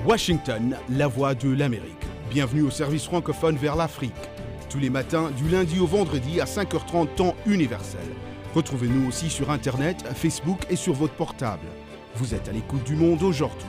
Washington, la voix de l'Amérique. Bienvenue au service francophone vers l'Afrique. Tous les matins, du lundi au vendredi à 5h30 temps universel. Retrouvez-nous aussi sur Internet, Facebook et sur votre portable. Vous êtes à l'écoute du monde aujourd'hui.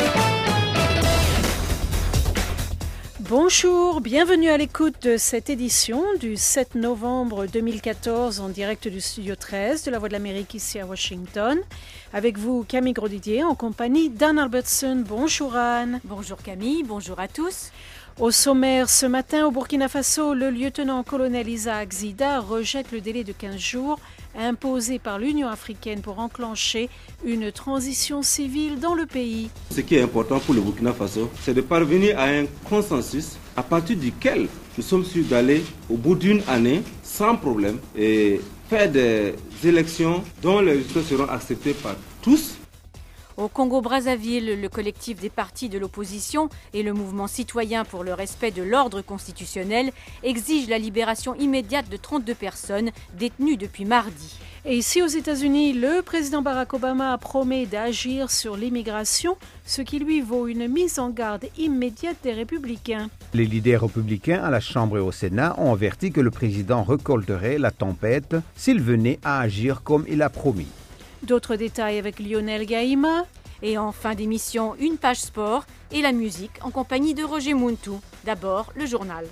Bonjour, bienvenue à l'écoute de cette édition du 7 novembre 2014 en direct du studio 13 de la Voix de l'Amérique ici à Washington. Avec vous Camille Grosdidier en compagnie d'Anne Albertson. Bonjour Anne. Bonjour Camille, bonjour à tous. Au sommaire, ce matin au Burkina Faso, le lieutenant-colonel Isaac Zida rejette le délai de 15 jours imposé par l'Union africaine pour enclencher une transition civile dans le pays. Ce qui est important pour le Burkina Faso, c'est de parvenir à un consensus à partir duquel nous sommes sûrs d'aller au bout d'une année sans problème et faire des élections dont les résultats seront acceptés par tous. Au Congo-Brazzaville, le collectif des partis de l'opposition et le mouvement citoyen pour le respect de l'ordre constitutionnel exigent la libération immédiate de 32 personnes détenues depuis mardi. Et ici aux États-Unis, le président Barack Obama promet d'agir sur l'immigration, ce qui lui vaut une mise en garde immédiate des républicains. Les leaders républicains à la Chambre et au Sénat ont averti que le président récolterait la tempête s'il venait à agir comme il a promis. D'autres détails avec Lionel Gaïma. Et en fin d'émission, une page sport et la musique en compagnie de Roger Muntou. D'abord, le journal.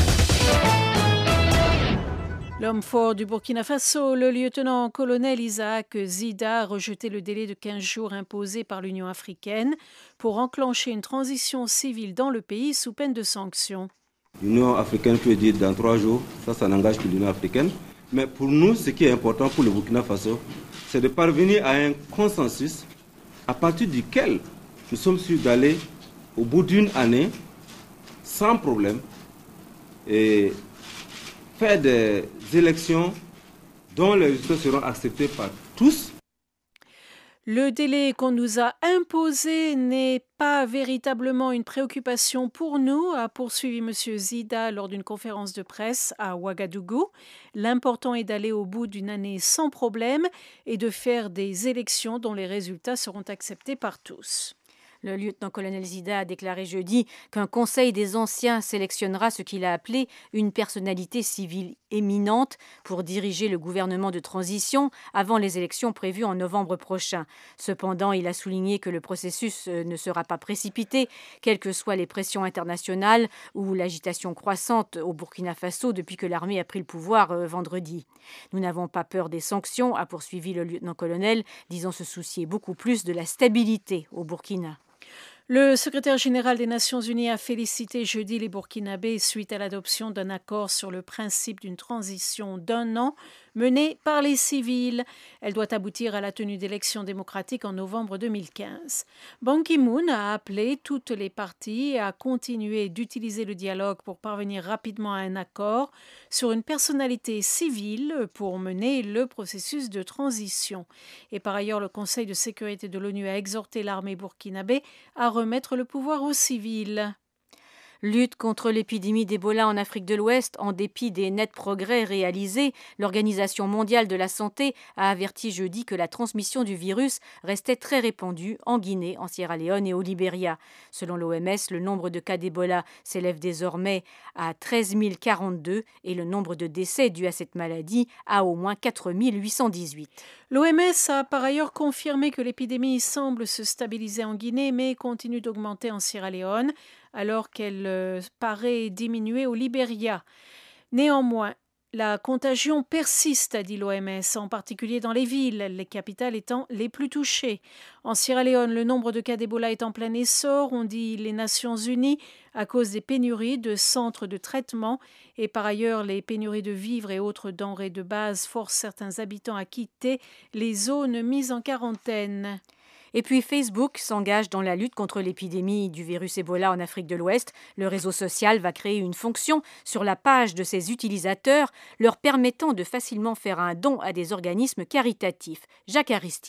L'homme fort du Burkina Faso, le lieutenant-colonel Isaac Zida, a rejeté le délai de 15 jours imposé par l'Union africaine pour enclencher une transition civile dans le pays sous peine de sanctions. L'Union africaine peut dire dans 3 jours, ça n'engage que l'Union africaine. Mais pour nous, ce qui est important pour le Burkina Faso, c'est de parvenir à un consensus à partir duquel nous sommes sûrs d'aller au bout d'une année sans problème et faire des élections dont les résultats seront acceptés par tous. Le délai qu'on nous a imposé n'est pas véritablement une préoccupation pour nous, a poursuivi M. Zida lors d'une conférence de presse à Ouagadougou. L'important est d'aller au bout d'une année sans problème et de faire des élections dont les résultats seront acceptés par tous. Le lieutenant-colonel Zida a déclaré jeudi qu'un conseil des anciens sélectionnera ce qu'il a appelé une personnalité civile éminente pour diriger le gouvernement de transition avant les élections prévues en novembre prochain. Cependant, il a souligné que le processus ne sera pas précipité, quelles que soient les pressions internationales ou l'agitation croissante au Burkina Faso depuis que l'armée a pris le pouvoir vendredi. Nous n'avons pas peur des sanctions, a poursuivi le lieutenant-colonel, disant se soucier beaucoup plus de la stabilité au Burkina. Le secrétaire général des Nations Unies a félicité jeudi les Burkinabés suite à l'adoption d'un accord sur le principe d'une transition d'1 an menée par les civils. Elle doit aboutir à la tenue d'élections démocratiques en novembre 2015. Ban Ki-moon a appelé toutes les parties à continuer d'utiliser le dialogue pour parvenir rapidement à un accord sur une personnalité civile pour mener le processus de transition. Et par ailleurs, le Conseil de sécurité de l'ONU a exhorté l'armée burkinabé à remettre le pouvoir aux civils. Lutte contre l'épidémie d'Ebola en Afrique de l'Ouest, en dépit des nets progrès réalisés, l'Organisation mondiale de la santé a averti jeudi que la transmission du virus restait très répandue en Guinée, en Sierra Leone et au Libéria. Selon l'OMS, le nombre de cas d'Ebola s'élève désormais à 13 042 et le nombre de décès dus à cette maladie à au moins 4 818. L'OMS a par ailleurs confirmé que l'épidémie semble se stabiliser en Guinée mais continue d'augmenter en Sierra Leone, alors qu'elle paraît diminuer au Libéria. Néanmoins, la contagion persiste, a dit l'OMS, en particulier dans les villes, les capitales étant les plus touchées. En Sierra Leone, le nombre de cas d'Ebola est en plein essor, ont dit les Nations Unies, à cause des pénuries de centres de traitement. Et par ailleurs, les pénuries de vivres et autres denrées de base forcent certains habitants à quitter les zones mises en quarantaine. Et puis Facebook s'engage dans la lutte contre l'épidémie du virus Ebola en Afrique de l'Ouest. Le réseau social va créer une fonction sur la page de ses utilisateurs, leur permettant de facilement faire un don à des organismes caritatifs. Jacques Aristide.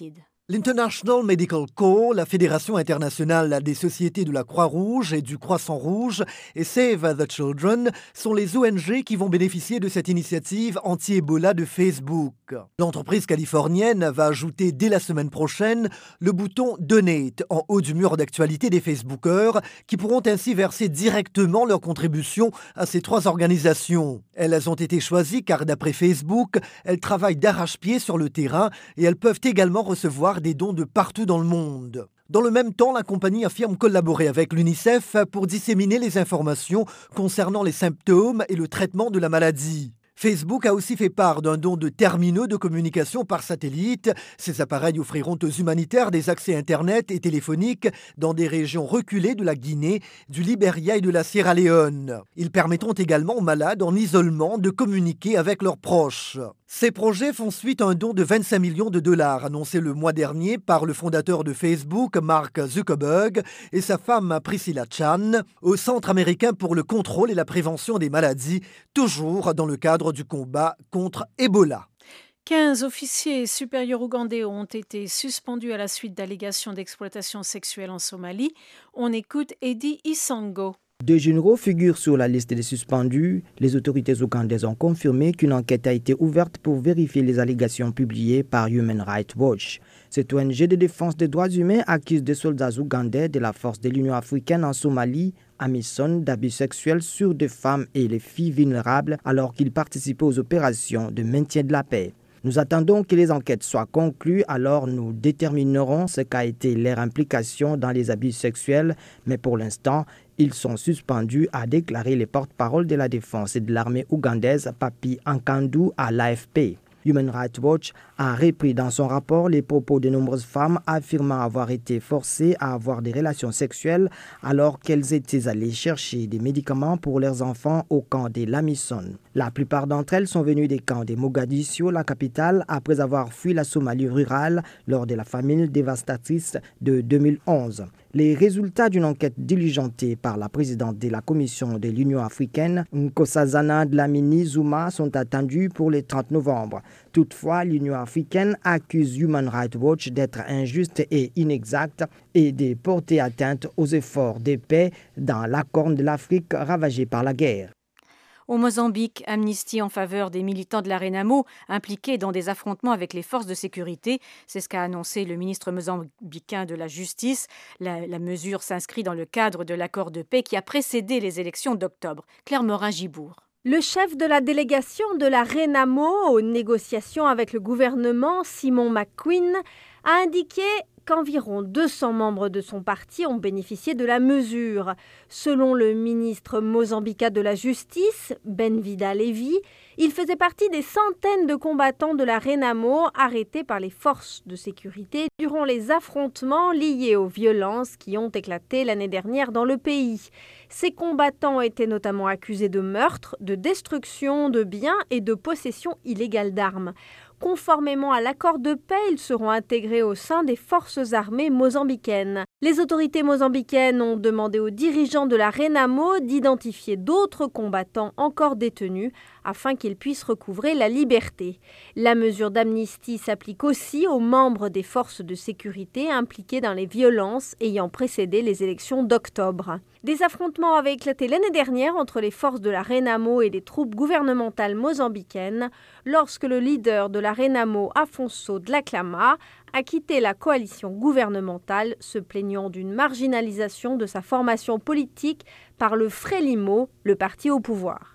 L'International Medical Corps, la Fédération internationale des sociétés de la Croix-Rouge et du Croissant-Rouge et Save the Children sont les ONG qui vont bénéficier de cette initiative anti-Ebola de Facebook. L'entreprise californienne va ajouter dès la semaine prochaine le bouton Donate en haut du mur d'actualité des Facebookers qui pourront ainsi verser directement leur contribution à ces 3 organisations. Elles ont été choisies car d'après Facebook, elles travaillent d'arrache-pied sur le terrain et elles peuvent également recevoir des dons de partout dans le monde. Dans le même temps, la compagnie affirme collaborer avec l'UNICEF pour disséminer les informations concernant les symptômes et le traitement de la maladie. Facebook a aussi fait part d'un don de terminaux de communication par satellite. Ces appareils offriront aux humanitaires des accès Internet et téléphoniques dans des régions reculées de la Guinée, du Libéria et de la Sierra Leone. Ils permettront également aux malades en isolement de communiquer avec leurs proches. Ces projets font suite à un don de 25 millions de dollars annoncé le mois dernier par le fondateur de Facebook, Mark Zuckerberg, et sa femme Priscilla Chan, au Centre américain pour le contrôle et la prévention des maladies, toujours dans le cadre du combat contre Ebola. 15 officiers supérieurs ougandais ont été suspendus à la suite d'allégations d'exploitation sexuelle en Somalie. On écoute Eddie Isango. 2 généraux figurent sur la liste des suspendus. Les autorités ougandaises ont confirmé qu'une enquête a été ouverte pour vérifier les allégations publiées par Human Rights Watch. Cette ONG de défense des droits humains accuse des soldats ougandais de la force de l'Union africaine en Somalie, AMISOM, d'abus sexuels sur des femmes et les filles vulnérables alors qu'ils participaient aux opérations de maintien de la paix. Nous attendons que les enquêtes soient conclues, alors nous déterminerons ce qu'a été leur implication dans les abus sexuels, mais pour l'instant, ils sont suspendus, a déclaré le porte-parole de la défense et de l'armée ougandaise, Papi Ankandou, à l'AFP. Human Rights Watch a repris dans son rapport les propos de nombreuses femmes affirmant avoir été forcées à avoir des relations sexuelles alors qu'elles étaient allées chercher des médicaments pour leurs enfants au camp de l'AMISOM. La plupart d'entre elles sont venues des camps de Mogadiscio, la capitale, après avoir fui la Somalie rurale lors de la famine dévastatrice de 2011. Les résultats d'une enquête diligentée par la présidente de la Commission de l'Union africaine, Nkosazana Dlamini Zuma, sont attendus pour le 30 novembre. Toutefois, l'Union africaine accuse Human Rights Watch d'être injuste et inexacte et de porter atteinte aux efforts de paix dans la Corne de l'Afrique ravagée par la guerre. Au Mozambique, amnistie en faveur des militants de la Renamo impliqués dans des affrontements avec les forces de sécurité. C'est ce qu'a annoncé le ministre mozambicain de la Justice. La mesure s'inscrit dans le cadre de l'accord de paix qui a précédé les élections d'octobre. Claire Morin-Gibourg. Le chef de la délégation de la Renamo aux négociations avec le gouvernement, Simon McQueen, a indiqué qu'environ 200 membres de son parti ont bénéficié de la mesure. Selon le ministre mozambicain de la Justice, Benvida Levi, il faisait partie des centaines de combattants de la Renamo arrêtés par les forces de sécurité durant les affrontements liés aux violences qui ont éclaté l'année dernière dans le pays. Ces combattants étaient notamment accusés de meurtre, de destruction de biens et de possession illégale d'armes. Conformément à l'accord de paix, ils seront intégrés au sein des forces armées mozambicaines. Les autorités mozambicaines ont demandé aux dirigeants de la Renamo d'identifier d'autres combattants encore détenus afin qu'ils puissent recouvrer la liberté. La mesure d'amnistie s'applique aussi aux membres des forces de sécurité impliqués dans les violences ayant précédé les élections d'octobre. Des affrontements avaient éclaté l'année dernière entre les forces de la Renamo et les troupes gouvernementales mozambicaines lorsque le leader de la Renamo, Afonso Dhlakama, a quitté la coalition gouvernementale, se plaignant d'une marginalisation de sa formation politique par le Frelimo, le parti au pouvoir.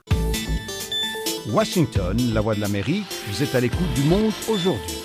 Washington, la voix de l'Amérique, vous êtes à l'écoute du monde aujourd'hui.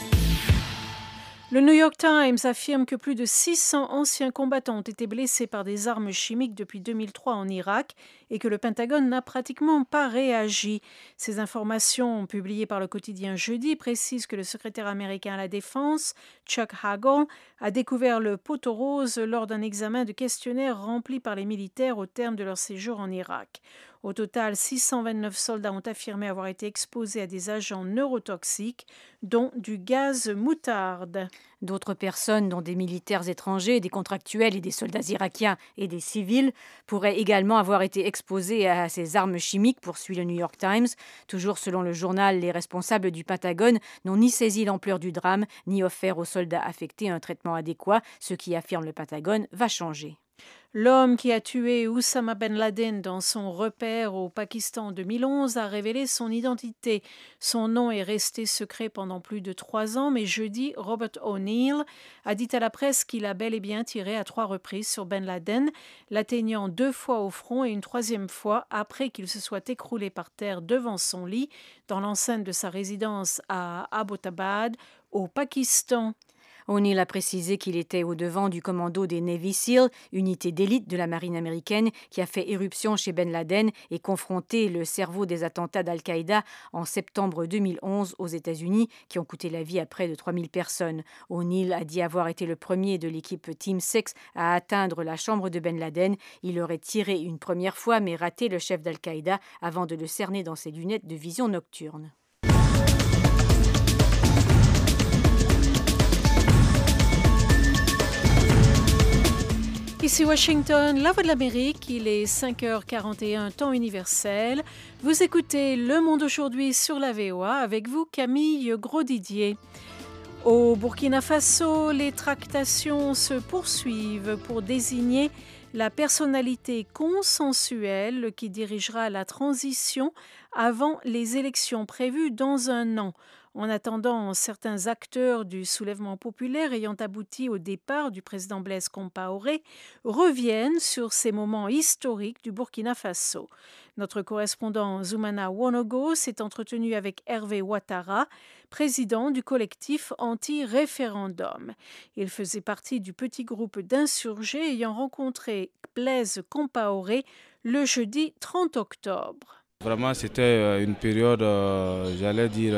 Le New York Times affirme que plus de 600 anciens combattants ont été blessés par des armes chimiques depuis 2003 en Irak et que le Pentagone n'a pratiquement pas réagi. Ces informations, publiées par le quotidien Jeudi, précisent que le secrétaire américain à la Défense, Chuck Hagel, a découvert le poteau rose lors d'un examen de questionnaire rempli par les militaires au terme de leur séjour en Irak. Au total, 629 soldats ont affirmé avoir été exposés à des agents neurotoxiques, dont du gaz moutarde. D'autres personnes, dont des militaires étrangers, des contractuels et des soldats irakiens et des civils, pourraient également avoir été exposées à ces armes chimiques, poursuit le New York Times. Toujours selon le journal, les responsables du Pentagone n'ont ni saisi l'ampleur du drame, ni offert aux soldats affectés un traitement adéquat. Ce qui affirme le Pentagone va changer. L'homme qui a tué Oussama Ben Laden dans son repère au Pakistan en 2011 a révélé son identité. Son nom est resté secret pendant plus de 3 ans, mais jeudi, Robert O'Neill a dit à la presse qu'il a bel et bien tiré à 3 reprises sur Ben Laden, l'atteignant 2 fois au front et une 3e fois après qu'il se soit écroulé par terre devant son lit dans l'enceinte de sa résidence à Abbottabad, au Pakistan. O'Neill a précisé qu'il était au devant du commando des Navy SEAL, unité d'élite de la marine américaine, qui a fait éruption chez Ben Laden et confronté le cerveau des attentats d'Al-Qaïda en septembre 2011 aux États-Unis, qui ont coûté la vie à près de 3000 personnes. O'Neill a dit avoir été le premier de l'équipe Team 6 à atteindre la chambre de Ben Laden. Il aurait tiré une première fois, mais raté le chef d'Al-Qaïda avant de le cerner dans ses lunettes de vision nocturne. Ici Washington, la voix de l'Amérique, il est 5h41, temps universel. Vous écoutez Le Monde aujourd'hui sur la VOA, avec vous Camille Grosdidier. Au Burkina Faso, les tractations se poursuivent pour désigner la personnalité consensuelle qui dirigera la transition avant les élections prévues dans un an. En attendant, certains acteurs du soulèvement populaire ayant abouti au départ du président Blaise Compaoré reviennent sur ces moments historiques du Burkina Faso. Notre correspondant Zoumana Wonogo s'est entretenu avec Hervé Ouattara, président du collectif anti-référendum. Il faisait partie du petit groupe d'insurgés ayant rencontré Blaise Compaoré le jeudi 30 octobre. Vraiment, c'était une période, j'allais dire,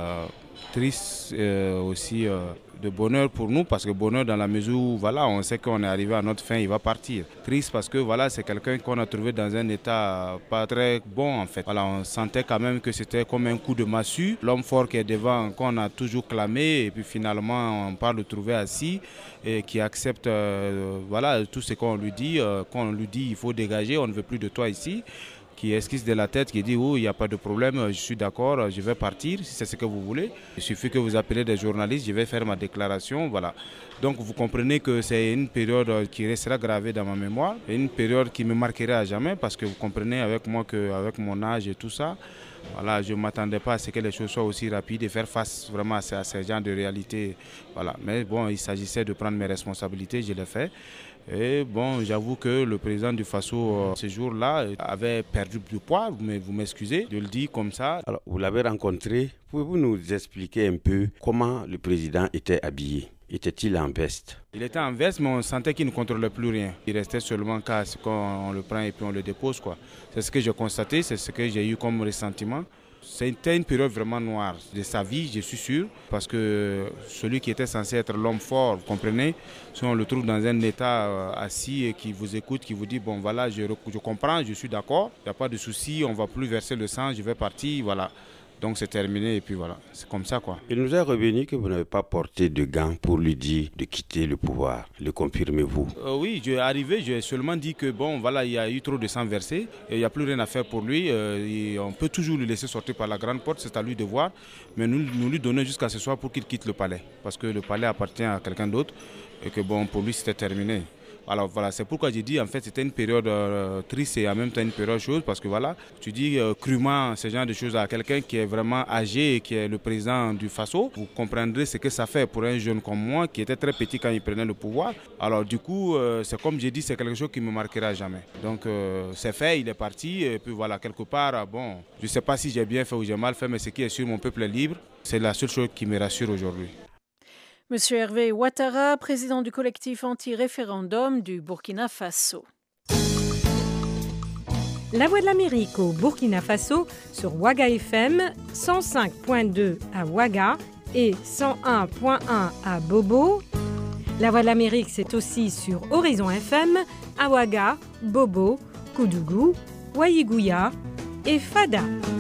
triste, aussi de bonheur pour nous, parce que bonheur dans la mesure où voilà, on sait qu'on est arrivé à notre fin, il va partir. Triste parce que voilà, c'est quelqu'un qu'on a trouvé dans un état pas très bon en fait. Voilà, on sentait quand même que c'était comme un coup de massue. L'homme fort qui est devant, qu'on a toujours clamé, et puis finalement on part le trouver assis et qui accepte voilà, tout ce qu'on lui dit, il faut dégager, on ne veut plus de toi ici. Qui esquisse de la tête, qui dit oh, il n'y a pas de problème, je suis d'accord, je vais partir si c'est ce que vous voulez. Il suffit que vous appelez des journalistes, je vais faire ma déclaration, voilà. Donc vous comprenez que c'est une période qui restera gravée dans ma mémoire, et une période qui me marquera à jamais, parce que vous comprenez avec moi qu'avec mon âge et tout ça, voilà, je ne m'attendais pas à ce que les choses soient aussi rapides et faire face vraiment à ce genre de réalité. Voilà. Mais bon, il s'agissait de prendre mes responsabilités, je l'ai fait. Et bon, j'avoue que le président du Faso, ce jour-là, avait perdu du poids, mais vous m'excusez de le dire comme ça. Alors, vous l'avez rencontré, pouvez-vous nous expliquer un peu comment le président était habillé ? Était-il en veste ? Il était en veste, mais on sentait qu'il ne contrôlait plus rien. Il restait seulement qu'à ce qu'on le prend et puis on le dépose, quoi. C'est ce que j'ai constaté, c'est ce que j'ai eu comme ressentiment. C'était une période vraiment noire de sa vie, je suis sûr, parce que celui qui était censé être l'homme fort, vous comprenez, si on le trouve dans un état assis et qui vous écoute, qui vous dit, bon voilà, je comprends, je suis d'accord, il n'y a pas de souci, on ne va plus verser le sang, je vais partir, voilà. Donc c'est terminé et puis voilà, c'est comme ça quoi. Il nous est revenu que vous n'avez pas porté de gants pour lui dire de quitter le pouvoir. Le confirmez-vous ? Oui, j'ai seulement dit que bon voilà, il y a eu trop de sang versé et il n'y a plus rien à faire pour lui. On peut toujours le laisser sortir par la grande porte, c'est à lui de voir. Mais nous lui donnons jusqu'à ce soir pour qu'il quitte le palais. Parce que le palais appartient à quelqu'un d'autre et que bon, pour lui c'était terminé. Alors voilà, c'est pourquoi j'ai dit en fait c'était une période triste et en même temps une période chose parce que voilà, tu dis crûment ce genre de choses à quelqu'un qui est vraiment âgé et qui est le président du Faso, vous comprendrez ce que ça fait pour un jeune comme moi qui était très petit quand il prenait le pouvoir. Alors du coup, c'est comme j'ai dit, c'est quelque chose qui me marquera jamais. Donc c'est fait, il est parti et puis voilà, quelque part, bon, je ne sais pas si j'ai bien fait ou j'ai mal fait, mais ce qui est sûr, mon peuple est libre, c'est la seule chose qui me rassure aujourd'hui. Monsieur Hervé Ouattara, président du collectif anti-référendum du Burkina Faso. La Voix de l'Amérique au Burkina Faso sur Ouaga FM, 105.2 à Ouaga et 101.1 à Bobo. La Voix de l'Amérique, c'est aussi sur Horizon FM, à Ouaga, Bobo, Koudougou Waïgouya et Fada.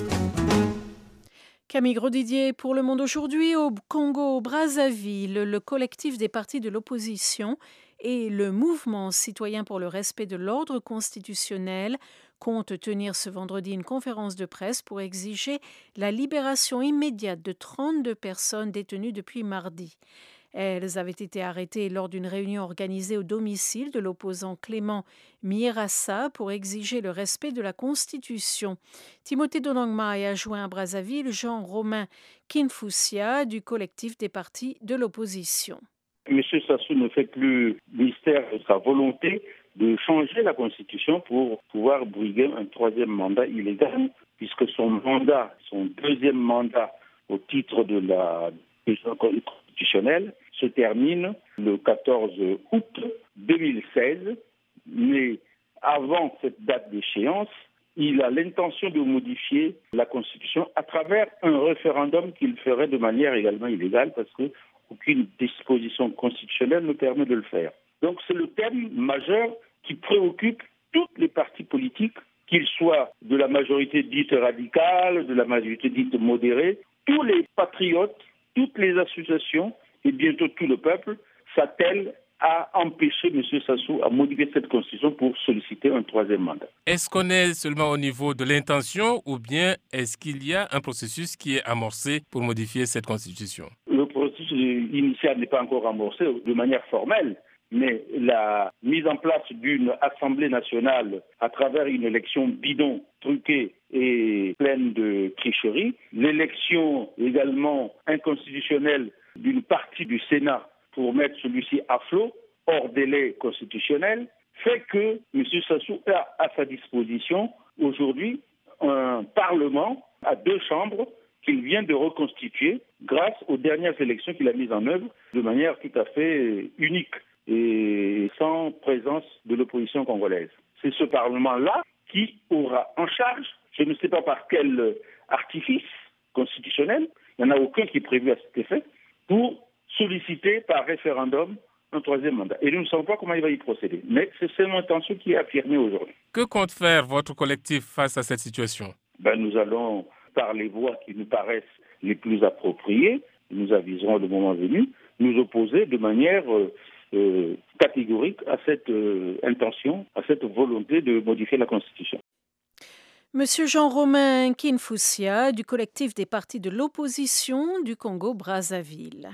Camille Grosdidier pour Le Monde aujourd'hui. Au Congo-Brazzaville, le collectif des partis de l'opposition et le mouvement citoyen pour le respect de l'ordre constitutionnel comptent tenir ce vendredi une conférence de presse pour exiger la libération immédiate de 32 personnes détenues depuis mardi. Elles avaient été arrêtées lors d'une réunion organisée au domicile de l'opposant Clément Mierassa pour exiger le respect de la Constitution. Timothée Donangmaï a joint à Brazzaville Jean-Romain Kinfoussia du collectif des partis de l'opposition. M. Sassou ne fait plus mystère de sa volonté de changer la Constitution pour pouvoir briguer un troisième mandat illégal, puisque son deuxième mandat au titre de la constitutionnelle se termine le 14 août 2016, mais avant cette date d'échéance, il a l'intention de modifier la Constitution à travers un référendum qu'il ferait de manière également illégale parce qu'aucune disposition constitutionnelle ne permet de le faire. Donc c'est le thème majeur qui préoccupe toutes les partis politiques, qu'ils soient de la majorité dite radicale, de la majorité dite modérée, tous les patriotes, toutes les associations et bientôt tout le peuple s'attellent à empêcher M. Sassou à modifier cette constitution pour solliciter un troisième mandat. Est-ce qu'on est seulement au niveau de l'intention ou bien est-ce qu'il y a un processus qui est amorcé pour modifier cette constitution? Le processus initial n'est pas encore amorcé de manière formelle, mais la mise en place d'une Assemblée nationale à travers une élection bidon, truquée et pleine de tricheries, l'élection également inconstitutionnelle d'une partie du Sénat pour mettre celui-ci à flot, hors délai constitutionnel, fait que M. Sassou a à sa disposition aujourd'hui un Parlement à 2 chambres qu'il vient de reconstituer grâce aux dernières élections qu'il a mises en œuvre de manière tout à fait unique et sans présence de l'opposition congolaise. C'est ce Parlement-là qui aura en charge, je ne sais pas par quel artifice constitutionnel, il n'y en a aucun qui est prévu à cet effet, pour solliciter par référendum un troisième mandat. Et nous ne savons pas comment il va y procéder. Mais c'est son intention qui est affirmée aujourd'hui. Que compte faire votre collectif face à cette situation? Nous allons, par les voies qui nous paraissent les plus appropriées, nous aviserons le moment venu, nous opposer de manière catégorique à cette intention, à cette volonté de modifier la Constitution. Monsieur Jean-Romain Kinfoussia du collectif des partis de l'opposition du Congo-Brazzaville.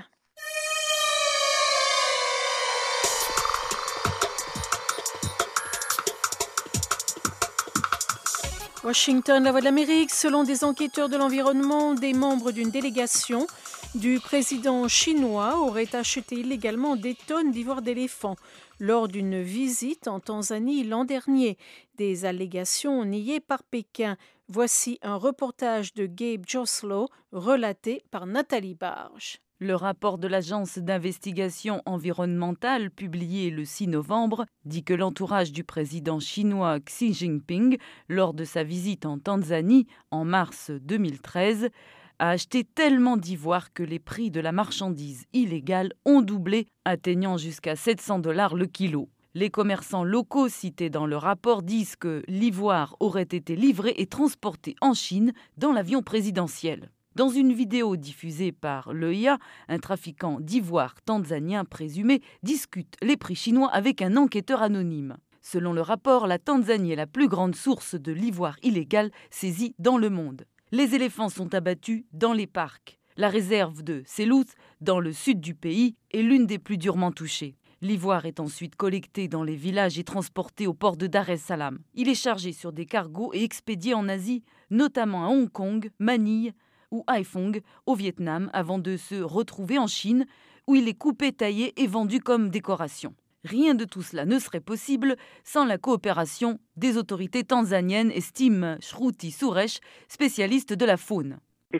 Washington, la Voix de l'Amérique. Selon des enquêteurs de l'environnement, des membres d'une délégation du président chinois auraient acheté illégalement des tonnes d'ivoire d'éléphant lors d'une visite en Tanzanie l'an dernier. Des allégations niées par Pékin. Voici un reportage de Gabe Joslow relaté par Nathalie Barge. Le rapport de l'agence d'investigation environnementale publié le 6 novembre dit que l'entourage du président chinois Xi Jinping, lors de sa visite en Tanzanie en mars 2013, a acheté tellement d'ivoire que les prix de la marchandise illégale ont doublé, atteignant jusqu'à $700 le kilo. Les commerçants locaux cités dans le rapport disent que l'ivoire aurait été livré et transporté en Chine dans l'avion présidentiel. Dans une vidéo diffusée par l'EIA, un trafiquant d'ivoire tanzanien présumé discute les prix chinois avec un enquêteur anonyme. Selon le rapport, la Tanzanie est la plus grande source de l'ivoire illégal saisi dans le monde. Les éléphants sont abattus dans les parcs. La réserve de Selous, dans le sud du pays, est l'une des plus durement touchées. L'ivoire est ensuite collecté dans les villages et transporté au port de Dar es Salaam. Il est chargé sur des cargos et expédié en Asie, notamment à Hong Kong, Manille ou Haiphong au Vietnam, avant de se retrouver en Chine, où il est coupé, taillé et vendu comme décoration. Rien de tout cela ne serait possible sans la coopération des autorités tanzaniennes, estime Shruti Suresh, spécialiste de la faune.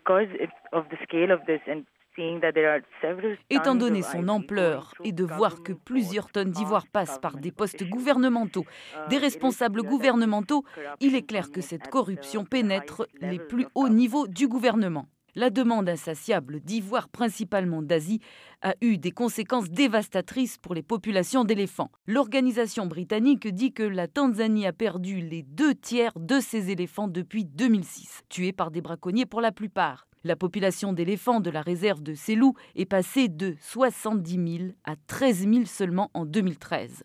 Étant donné son ampleur et de voir que plusieurs tonnes d'ivoire passent par des postes gouvernementaux, des responsables gouvernementaux, il est clair que cette corruption pénètre les plus hauts niveaux du gouvernement. La demande insatiable d'ivoire, principalement d'Asie, a eu des conséquences dévastatrices pour les populations d'éléphants. L'organisation britannique dit que la Tanzanie a perdu les 2/3 de ses éléphants depuis 2006, tués par des braconniers pour la plupart. La population d'éléphants de la réserve de Selous est passée de 70 000 à 13 000 seulement en 2013.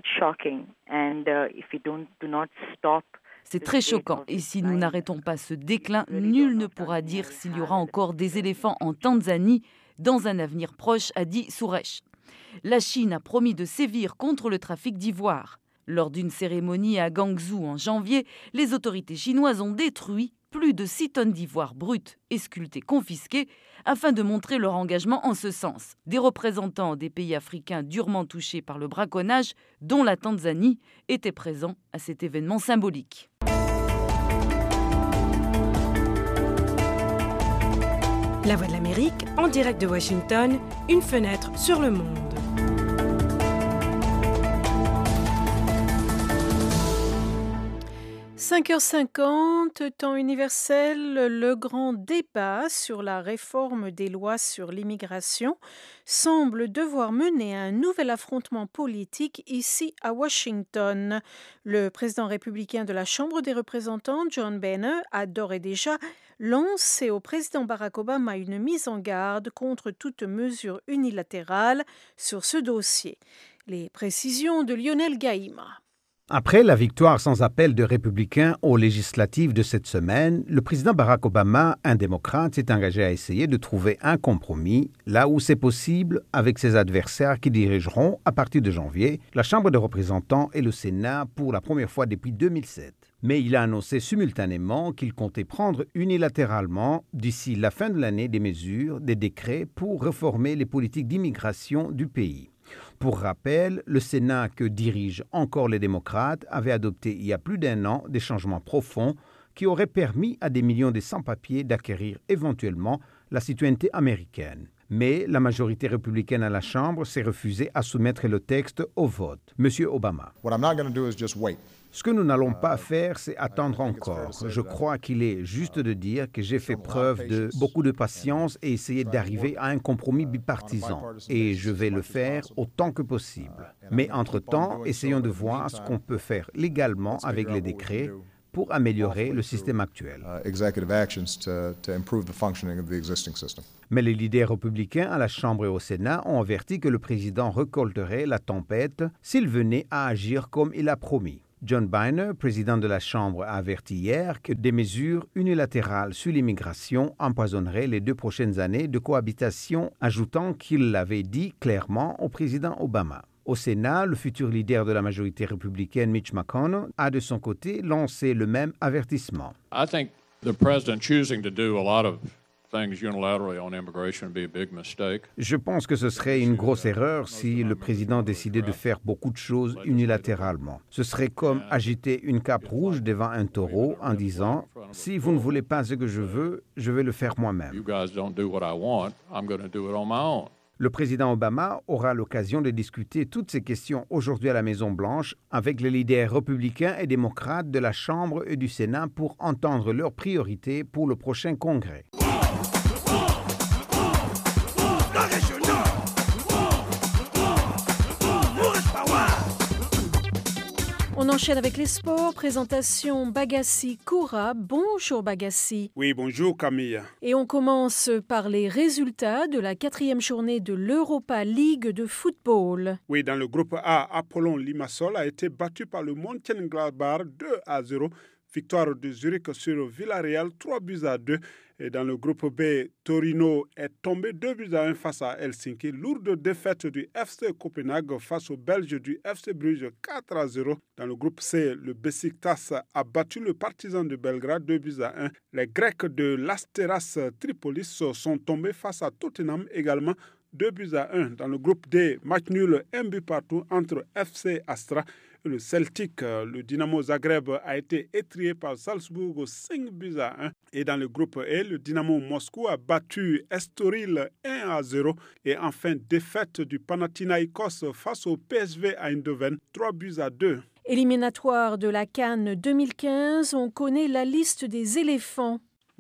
C'est très choquant et si nous n'arrêtons pas ce déclin, nul ne pourra dire s'il y aura encore des éléphants en Tanzanie dans un avenir proche, a dit Suresh. La Chine a promis de sévir contre le trafic d'ivoire. Lors d'une cérémonie à Guangzhou en janvier, les autorités chinoises ont détruit plus de 6 tonnes d'ivoire brut et sculpté confisqué afin de montrer leur engagement en ce sens. Des représentants des pays africains durement touchés par le braconnage, dont la Tanzanie, étaient présents à cet événement symbolique. La Voix de l'Amérique, en direct de Washington, une fenêtre sur le monde. 5h50, temps universel, le grand débat sur la réforme des lois sur l'immigration semble devoir mener à un nouvel affrontement politique ici à Washington. Le président républicain de la Chambre des représentants, John Boehner, a d'ores et déjà lancé au président Barack Obama une mise en garde contre toute mesure unilatérale sur ce dossier. Les précisions de Lionel Gaïma. Après la victoire sans appel de républicains aux législatives de cette semaine, le président Barack Obama, un démocrate, s'est engagé à essayer de trouver un compromis, là où c'est possible, avec ses adversaires qui dirigeront, à partir de janvier, la Chambre des représentants et le Sénat pour la première fois depuis 2007. Mais il a annoncé simultanément qu'il comptait prendre unilatéralement, d'ici la fin de l'année, des mesures, des décrets pour réformer les politiques d'immigration du pays. Pour rappel, le Sénat que dirigent encore les démocrates avait adopté il y a plus d'1 an des changements profonds qui auraient permis à des millions de sans-papiers d'acquérir éventuellement la citoyenneté américaine. Mais la majorité républicaine à la Chambre s'est refusée à soumettre le texte au vote. Monsieur Obama. Ce que nous n'allons pas faire, c'est attendre encore. Je crois qu'il est juste de dire que j'ai fait preuve de beaucoup de patience et essayer d'arriver à un compromis bipartisan. Et je vais le faire autant que possible. Mais entre-temps, essayons de voir ce qu'on peut faire légalement avec les décrets pour améliorer le système actuel. Mais les leaders républicains à la Chambre et au Sénat ont averti que le président récolterait la tempête s'il venait à agir comme il a promis. John Boehner, président de la Chambre, a averti hier que des mesures unilatérales sur l'immigration empoisonneraient les 2 prochaines années de cohabitation, ajoutant qu'il l'avait dit clairement au président Obama. Au Sénat, le futur leader de la majorité républicaine, Mitch McConnell, a de son côté lancé le même avertissement. I think the president choosing to do a lot of things unilaterally on immigration would be a big mistake. Je pense que ce serait une grosse erreur si le président décidait de faire beaucoup de choses unilatéralement. Ce serait comme agiter une cape rouge devant un taureau en disant « Si vous ne voulez pas ce que je veux, je vais le faire moi-même. » You guys don't do what I want, I'm going to do it on my own. Le président Obama aura l'occasion de discuter toutes ces questions aujourd'hui à la Maison-Blanche avec les leaders républicains et démocrates de la Chambre et du Sénat pour entendre leurs priorités pour le prochain congrès. On enchaîne avec les sports. Présentation Bagassi Koura. Bonjour Bagassi. Oui, bonjour Camille. Et on commence par les résultats de la 4e journée de l'Europa League de football. Oui, dans le groupe A, Apollon Limassol a été battu par le Mönchengladbach 2-0. Victoire de Zurich sur Villarreal 3-2. Et dans le groupe B, Torino est tombé 2-1 face à Helsinki. Lourde défaite du FC Copenhague face aux Belges du FC Bruges 4-0. Dans le groupe C, le Besiktas a battu le Partizan de Belgrade 2-1. Les Grecs de l'Asteras Tripolis sont tombés face à Tottenham également 2-1. Dans le groupe D, match nul 1 but partout entre FC Astra et le Celtic. Le Dynamo Zagreb a été étrié par Salzbourg 5-1. Et dans le groupe E, le Dynamo Moscou a battu Estoril 1-0. Et enfin, défaite du Panathinaikos face au PSV Eindhoven 3-2. Éliminatoire de la CAN 2015, on connaît la liste des éléphants.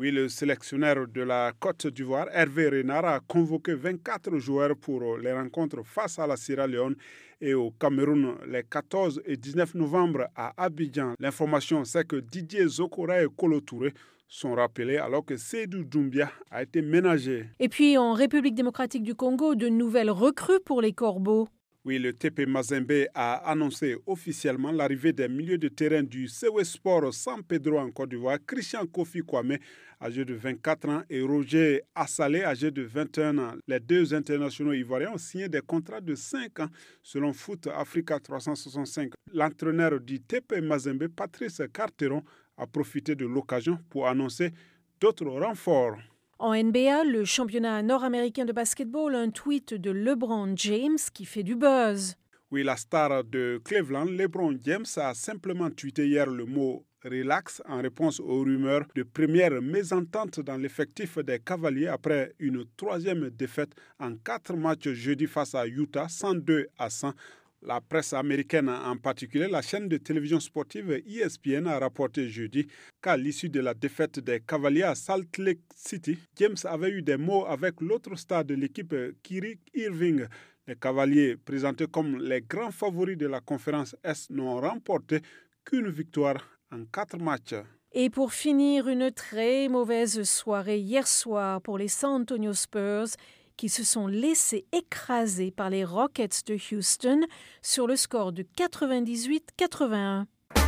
Oui, le sélectionneur de la Côte d'Ivoire, Hervé Renard, a convoqué 24 joueurs pour les rencontres face à la Sierra Leone et au Cameroun les 14 et 19 novembre à Abidjan. L'information, c'est que Didier Zokora et Kolo Touré sont rappelés alors que Seydou Doumbia a été ménagé. Et puis en République démocratique du Congo, de nouvelles recrues pour les Corbeaux. Oui, le TP Mazembe a annoncé officiellement l'arrivée des milieux de terrain du CW Sport San Pedro en Côte d'Ivoire, Christian Kofi Kwame, âgé de 24 ans, et Roger Assalé, âgé de 21 ans. Les deux internationaux ivoiriens ont signé des contrats de 5 ans selon Foot Africa 365. L'entraîneur du TP Mazembe, Patrice Carteron, a profité de l'occasion pour annoncer d'autres renforts. En NBA, le championnat nord-américain de basketball, un tweet de LeBron James qui fait du buzz. Oui, la star de Cleveland, LeBron James, a simplement tweeté hier le mot « relax » en réponse aux rumeurs de première mésentente dans l'effectif des Cavaliers après une troisième défaite en 4 matchs jeudi face à Utah, 102-100. La presse américaine, en particulier la chaîne de télévision sportive ESPN, a rapporté jeudi qu'à l'issue de la défaite des Cavaliers à Salt Lake City, James avait eu des mots avec l'autre star de l'équipe, Kyrie Irving. Les Cavaliers, présentés comme les grands favoris de la conférence Est, n'ont remporté qu'une victoire en 4 matchs. Et pour finir, une très mauvaise soirée hier soir pour les San Antonio Spurs, qui se sont laissés écraser par les Rockets de Houston sur le score de 98-81.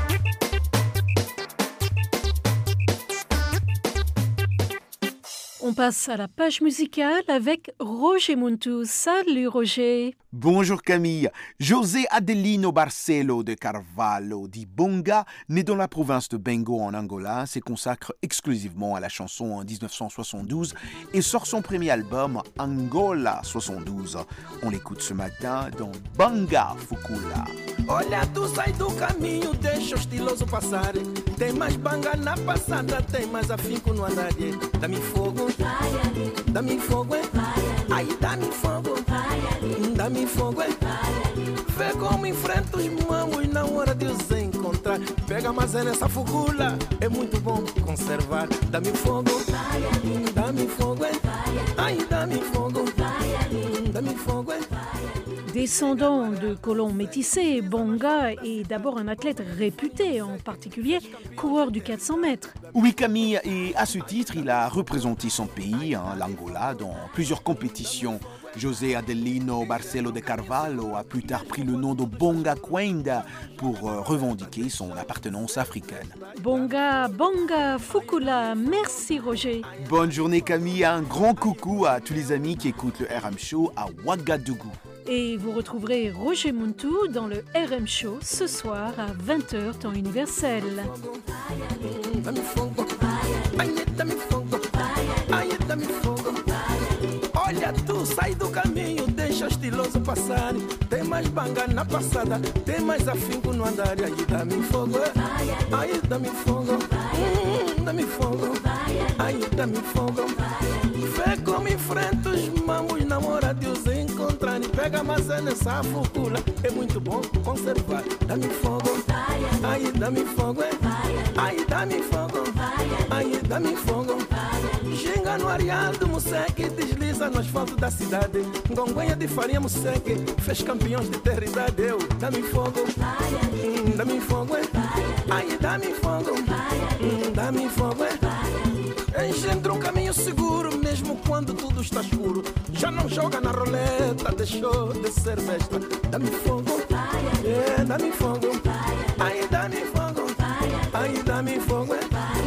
On passe à la page musicale avec Roger Muntu. Salut Roger. Bonjour Camille. José Adelino Barcelo de Carvalho di Bonga, né dans la province de Bengo en Angola, se consacre exclusivement à la chanson en 1972 et sort son premier album Angola 72. On l'écoute ce matin dans Banga Fukula. Olha, tu sai do caminho, deixa o estiloso passar. Tem mais banga na passada, tem mais afinco no andar. Dá-me fogo, dá-me fogo, aí dá-me fogo, dá-me fogo. Vê como enfrenta os mamos na hora de os encontrar. Pega mais nessa fugula, é muito bom conservar. Dá-me fogo, dá-me fogo, aí dá-me fogo, dá-me fogo. Descendant de colons métissés, Bonga est d'abord un athlète réputé, en particulier coureur du 400 mètres. Oui Camille, et à ce titre, il a représenté son pays, l'Angola, dans plusieurs compétitions. José Adelino Barcelo de Carvalho a plus tard pris le nom de Bonga Kwenda pour revendiquer son appartenance africaine. Bonga, Bonga, Fukula, merci Roger. Bonne journée Camille, un grand coucou à tous les amis qui écoutent le RM Show à Ouagadougou. Et vous retrouverez Roger Muntu dans le RM Show ce soir à 20h temps universel. Olha, tu sai do caminho, deixa o estiloso passar. Tem mais banga na passada, tem mais afinco no andar. Aí dá-me fogo, aí dá-me fogo, dá-me fogo, aí dá-me fogo. Vê como enfrenta os mamos na hora de os encontrar. Pega maçã nessa focula, é muito bom conservar. Dá-me fogo, aí dá-me fogo, aí dá-me fogo, aí dá-me fogo. Ginga no areado, moseque, desliza no asfalto da cidade. Gonguenha de farinha, moseque, fez campeões de terridade. Eu, dá-me fogo, dá-me fogo, aí dá-me fogo, dá-me fogo. Engendra um caminho seguro, mesmo quando tudo está escuro. Já não joga na roleta, deixou de ser besta. Dá-me fogo, dá-me fogo, aí dá-me fogo, aí dá-me fogo.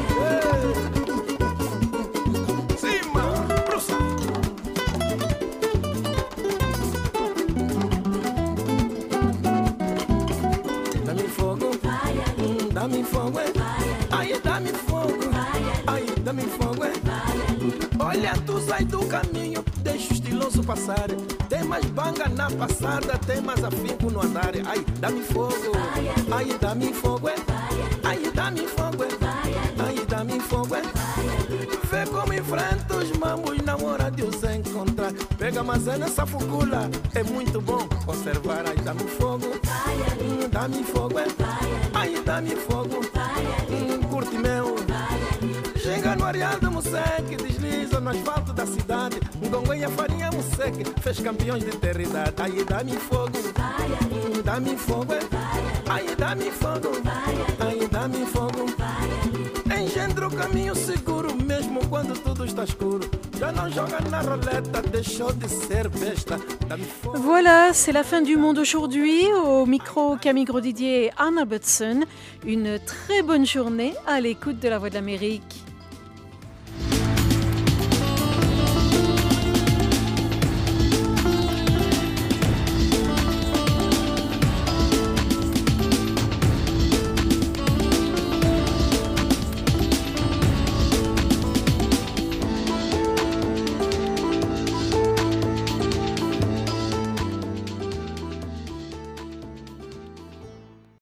Dá-me fogo, aí dá-me fogo, aí dá-me fogo. Olha, tu sai do caminho, deixa o estiloso passar. Tem mais banga na passada, tem mais afinco no andar. Aí dá-me fogo, aí dá-me fogo, aí dá-me fogo, aí dá-me fogo. Vê como enfrenta os mamos na hora de os encontrar. Pega maçã nessa fugula, é muito bom conservar. Aí dá-me fogo, dá-me fogo, aí dá-me fogo, curte meu. Chega no areado, no asfalto da cidade. Gongonha, farinha, museque, fez campeões de eternidade. Aí dá-me fogo, dá-me fogo, aí dá-me fogo, aí dá-me fogo. Engendra o caminho seguro, mesmo quando tudo está escuro. Já não joga na roleta, deixou de ser besta. Voilà, c'est la fin du monde aujourd'hui. Au micro, Camille Grosdidier et Anna Butson. Une très bonne journée à l'écoute de La Voix de l'Amérique.